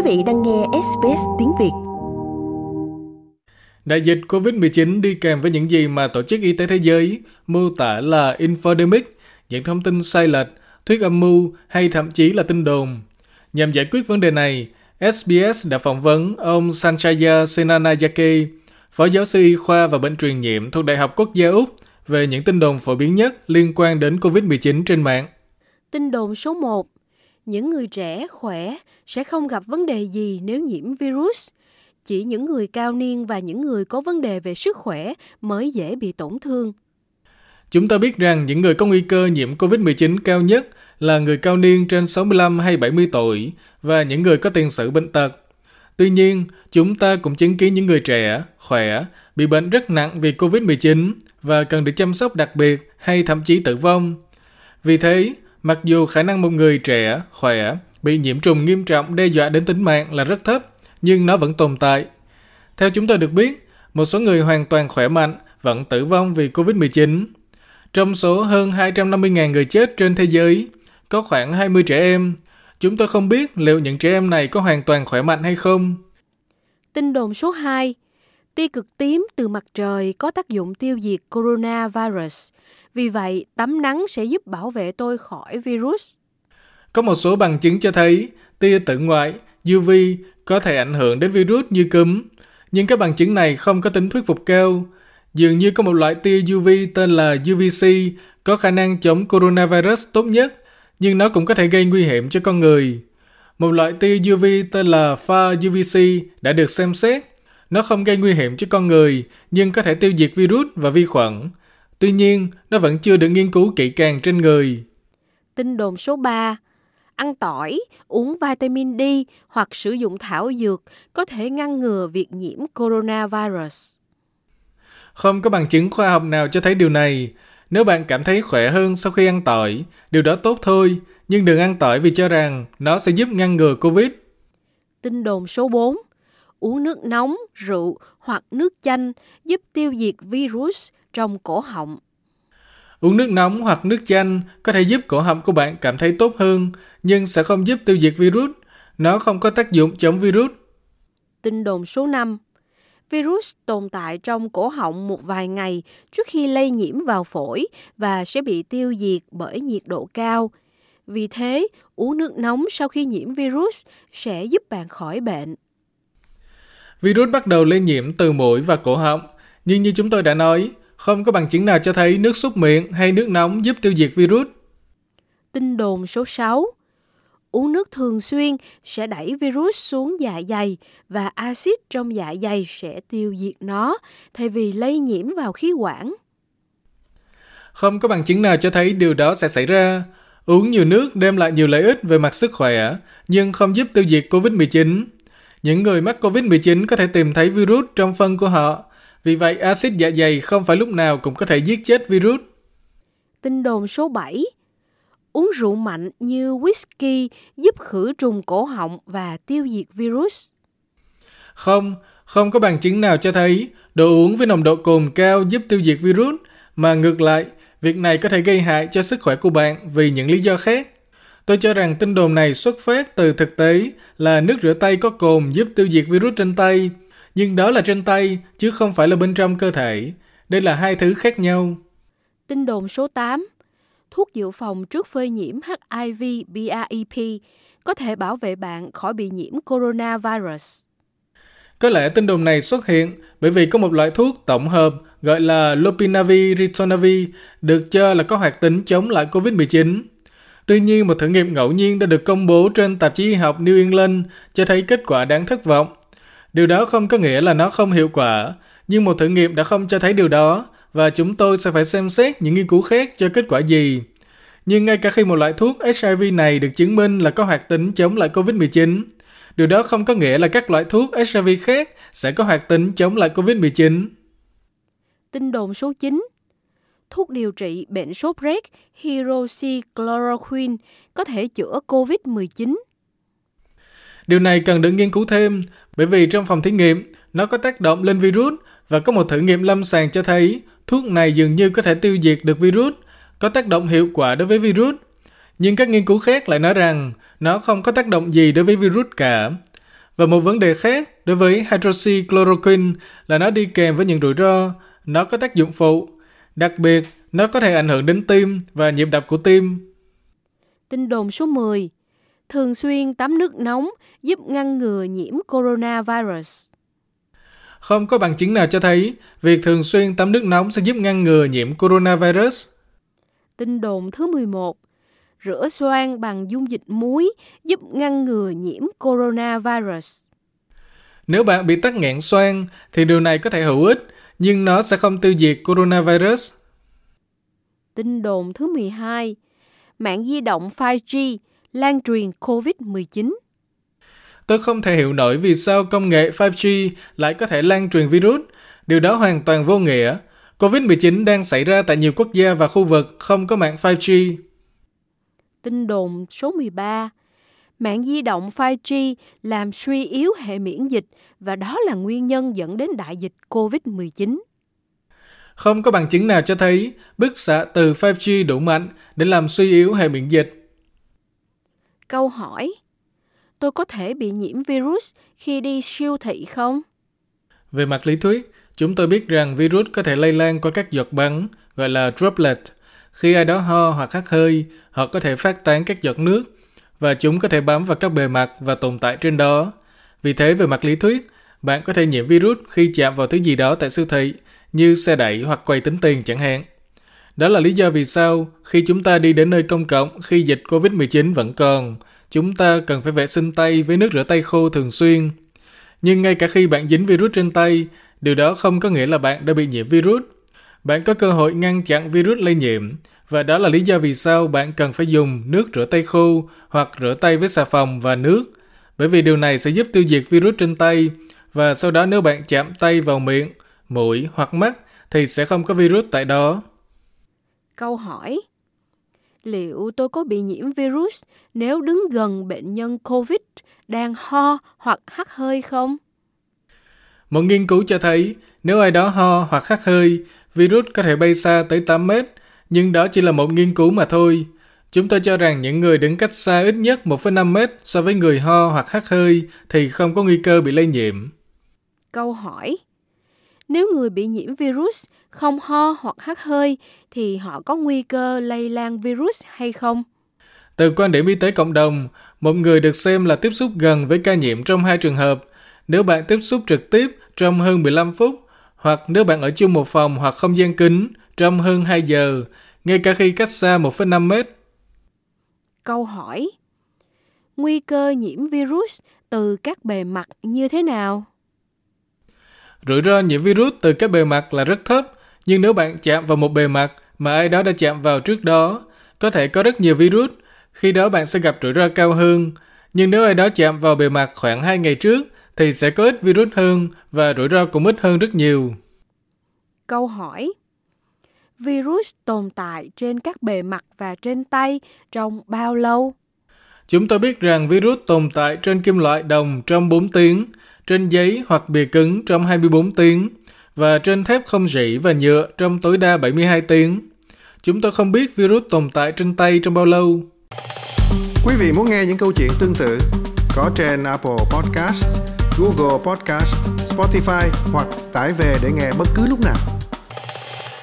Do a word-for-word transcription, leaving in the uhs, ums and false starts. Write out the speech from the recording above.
vị đang nghe ét bê ét tiếng Việt. Đại dịch covid mười chín đi kèm với những gì mà Tổ chức Y tế Thế giới mô tả là infodemic, những thông tin sai lệch, thuyết âm mưu hay thậm chí là tin đồn. Nhằm giải quyết vấn đề này, ét bê ét đã phỏng vấn ông Sanjaya Senanayake, Phó giáo sư y khoa và bệnh truyền nhiễm thuộc Đại học Quốc gia Úc về những tin đồn phổ biến nhất liên quan đến covid mười chín trên mạng. Tin đồn số một. Những người trẻ, khỏe sẽ không gặp vấn đề gì nếu nhiễm virus. Chỉ những người cao niên và những người có vấn đề về sức khỏe mới dễ bị tổn thương. Chúng ta biết rằng những người có nguy cơ nhiễm covid mười chín cao nhất là người cao niên trên sáu mươi lăm hay bảy mươi tuổi và những người có tiền sử bệnh tật. Tuy nhiên, chúng ta cũng chứng kiến những người trẻ, khỏe, bị bệnh rất nặng vì covid mười chín và cần được chăm sóc đặc biệt hay thậm chí tử vong. Vì thế, mặc dù khả năng một người trẻ, khỏe, bị nhiễm trùng nghiêm trọng đe dọa đến tính mạng là rất thấp, nhưng nó vẫn tồn tại. Theo chúng tôi được biết, một số người hoàn toàn khỏe mạnh vẫn tử vong vì covid mười chín. Trong số hơn hai trăm năm mươi nghìn người chết trên thế giới, có khoảng hai mươi trẻ em. Chúng tôi không biết liệu những trẻ em này có hoàn toàn khỏe mạnh hay không. Tin đồn số hai. Tia cực tím từ mặt trời có tác dụng tiêu diệt coronavirus. Vì vậy, tắm nắng sẽ giúp bảo vệ tôi khỏi virus. Có một số bằng chứng cho thấy tia tử ngoại u vê có thể ảnh hưởng đến virus như cúm, nhưng các bằng chứng này không có tính thuyết phục cao. Dường như có một loại tia u vê tên là u vê xê có khả năng chống coronavirus tốt nhất, nhưng nó cũng có thể gây nguy hiểm cho con người. Một loại tia u vê tên là pha u vê xê đã được xem xét. Nó không gây nguy hiểm cho con người, nhưng có thể tiêu diệt virus và vi khuẩn. Tuy nhiên, nó vẫn chưa được nghiên cứu kỹ càng trên người. Tin đồn số ba. Ăn tỏi, uống vitamin D hoặc sử dụng thảo dược có thể ngăn ngừa việc nhiễm coronavirus. Không có bằng chứng khoa học nào cho thấy điều này. Nếu bạn cảm thấy khỏe hơn sau khi ăn tỏi, điều đó tốt thôi, nhưng đừng ăn tỏi vì cho rằng nó sẽ giúp ngăn ngừa Covid. Tin đồn số bốn. Uống nước nóng, rượu hoặc nước chanh giúp tiêu diệt virus trong cổ họng. Uống nước nóng hoặc nước chanh có thể giúp cổ họng của bạn cảm thấy tốt hơn, nhưng sẽ không giúp tiêu diệt virus. Nó không có tác dụng chống virus. Tin đồn số năm. Virus tồn tại trong cổ họng một vài ngày trước khi lây nhiễm vào phổi và sẽ bị tiêu diệt bởi nhiệt độ cao. Vì thế, uống nước nóng sau khi nhiễm virus sẽ giúp bạn khỏi bệnh. Virus bắt đầu lây nhiễm từ mũi và cổ họng, nhưng như chúng tôi đã nói, không có bằng chứng nào cho thấy nước súc miệng hay nước nóng giúp tiêu diệt virus. Tin đồn số sáu. Uống nước thường xuyên sẽ đẩy virus xuống dạ dày và axit trong dạ dày sẽ tiêu diệt nó thay vì lây nhiễm vào khí quản. Không có bằng chứng nào cho thấy điều đó sẽ xảy ra. Uống nhiều nước đem lại nhiều lợi ích về mặt sức khỏe, nhưng không giúp tiêu diệt covid mười chín. Những người mắc covid mười chín có thể tìm thấy virus trong phân của họ. Vì vậy, axit dạ dày không phải lúc nào cũng có thể giết chết virus. Tin đồn số bảy. Uống rượu mạnh như whisky giúp khử trùng cổ họng và tiêu diệt virus. Không, không có bằng chứng nào cho thấy đồ uống với nồng độ cồn cao giúp tiêu diệt virus, mà ngược lại, việc này có thể gây hại cho sức khỏe của bạn vì những lý do khác. Tôi cho rằng tin đồn này xuất phát từ thực tế là nước rửa tay có cồn giúp tiêu diệt virus trên tay, nhưng đó là trên tay chứ không phải là bên trong cơ thể. Đây là hai thứ khác nhau. Tin đồn số tám. Thuốc dự phòng trước phơi nhiễm hát i vê PrEP có thể bảo vệ bạn khỏi bị nhiễm coronavirus. Có lẽ tin đồn này xuất hiện bởi vì có một loại thuốc tổng hợp gọi là Lopinavir Ritonavir được cho là có hoạt tính chống lại covid mười chín. Tuy nhiên, một thử nghiệm ngẫu nhiên đã được công bố trên tạp chí y học New England cho thấy kết quả đáng thất vọng. Điều đó không có nghĩa là nó không hiệu quả, nhưng một thử nghiệm đã không cho thấy điều đó, và chúng tôi sẽ phải xem xét những nghiên cứu khác cho kết quả gì. Nhưng ngay cả khi một loại thuốc hát i vê này được chứng minh là có hoạt tính chống lại covid mười chín, điều đó không có nghĩa là các loại thuốc hát i vê khác sẽ có hoạt tính chống lại covid mười chín. Tin đồn số chín. Thuốc điều trị bệnh sốt rét hydroxychloroquine có thể chữa covid mười chín. Điều này cần được nghiên cứu thêm, bởi vì trong phòng thí nghiệm, nó có tác động lên virus và có một thử nghiệm lâm sàng cho thấy thuốc này dường như có thể tiêu diệt được virus, có tác động hiệu quả đối với virus. Nhưng các nghiên cứu khác lại nói rằng nó không có tác động gì đối với virus cả. Và một vấn đề khác đối với hydroxychloroquine là nó đi kèm với những rủi ro, nó có tác dụng phụ, đặc biệt nó có thể ảnh hưởng đến tim và nhịp đập của tim. Tin đồn số mười. Thường xuyên tắm nước nóng giúp ngăn ngừa nhiễm coronavirus. Không có bằng chứng nào cho thấy việc thường xuyên tắm nước nóng sẽ giúp ngăn ngừa nhiễm coronavirus. Tin đồn thứ mười một. Rửa xoang bằng dung dịch muối giúp ngăn ngừa nhiễm coronavirus. Nếu bạn bị tắc nghẽn xoang thì điều này có thể hữu ích, nhưng nó sẽ không tiêu diệt coronavirus. Tin đồn thứ mười hai. Mạng di động năm G lan truyền covid mười chín. Tôi không thể hiểu nổi vì sao công nghệ năm G lại có thể lan truyền virus. Điều đó hoàn toàn vô nghĩa. covid mười chín đang xảy ra tại nhiều quốc gia và khu vực không có mạng năm G. Tin đồn số mười ba. Mạng di động năm G làm suy yếu hệ miễn dịch và đó là nguyên nhân dẫn đến đại dịch covid mười chín. Không có bằng chứng nào cho thấy bức xạ từ năm G đủ mạnh để làm suy yếu hệ miễn dịch. Câu hỏi. Tôi có thể bị nhiễm virus khi đi siêu thị không? Về mặt lý thuyết, chúng tôi biết rằng virus có thể lây lan qua các giọt bắn, gọi là droplet. Khi ai đó ho hoặc hắt hơi, họ có thể phát tán các giọt nước, và chúng có thể bám vào các bề mặt và tồn tại trên đó. Vì thế, về mặt lý thuyết, bạn có thể nhiễm virus khi chạm vào thứ gì đó tại siêu thị, như xe đẩy hoặc quầy tính tiền chẳng hạn. Đó là lý do vì sao, khi chúng ta đi đến nơi công cộng khi dịch covid mười chín vẫn còn, chúng ta cần phải vệ sinh tay với nước rửa tay khô thường xuyên. Nhưng ngay cả khi bạn dính virus trên tay, điều đó không có nghĩa là bạn đã bị nhiễm virus. Bạn có cơ hội ngăn chặn virus lây nhiễm, và đó là lý do vì sao bạn cần phải dùng nước rửa tay khô hoặc rửa tay với xà phòng và nước, bởi vì điều này sẽ giúp tiêu diệt virus trên tay, và sau đó nếu bạn chạm tay vào miệng, mũi hoặc mắt thì sẽ không có virus tại đó. Câu hỏi. Liệu tôi có bị nhiễm virus nếu đứng gần bệnh nhân COVID đang ho hoặc hắt hơi không? Một nghiên cứu cho thấy nếu ai đó ho hoặc hắt hơi, virus có thể bay xa tới tám mét, nhưng đó chỉ là một nghiên cứu mà thôi. Chúng tôi cho rằng những người đứng cách xa ít nhất một phẩy năm mét so với người ho hoặc hắt hơi thì không có nguy cơ bị lây nhiễm. Câu hỏi. Nếu người bị nhiễm virus không ho hoặc hắt hơi thì họ có nguy cơ lây lan virus hay không? Từ quan điểm y tế cộng đồng, một người được xem là tiếp xúc gần với ca nhiễm trong hai trường hợp. Nếu bạn tiếp xúc trực tiếp trong hơn mười lăm phút, hoặc nếu bạn ở chung một phòng hoặc không gian kín trong hơn hai giờ, ngay cả khi cách xa một phẩy năm mét. Câu hỏi. Nguy cơ nhiễm virus từ các bề mặt như thế nào? Rủi ro nhiễm virus từ các bề mặt là rất thấp, nhưng nếu bạn chạm vào một bề mặt mà ai đó đã chạm vào trước đó, có thể có rất nhiều virus, khi đó bạn sẽ gặp rủi ro cao hơn. Nhưng nếu ai đó chạm vào bề mặt khoảng hai ngày trước, thì sẽ có ít virus hơn và rủi ro cũng ít hơn rất nhiều. Câu hỏi. Virus tồn tại trên các bề mặt và trên tay trong bao lâu? Chúng tôi biết rằng virus tồn tại trên kim loại đồng trong bốn tiếng, trên giấy hoặc bìa cứng trong hai mươi bốn tiếng, và trên thép không rỉ và nhựa trong tối đa bảy mươi hai tiếng. Chúng tôi không biết virus tồn tại trên tay trong bao lâu. Quý vị muốn nghe những câu chuyện tương tự có trên Apple Podcast, Google Podcast, Spotify hoặc tải về để nghe bất cứ lúc nào.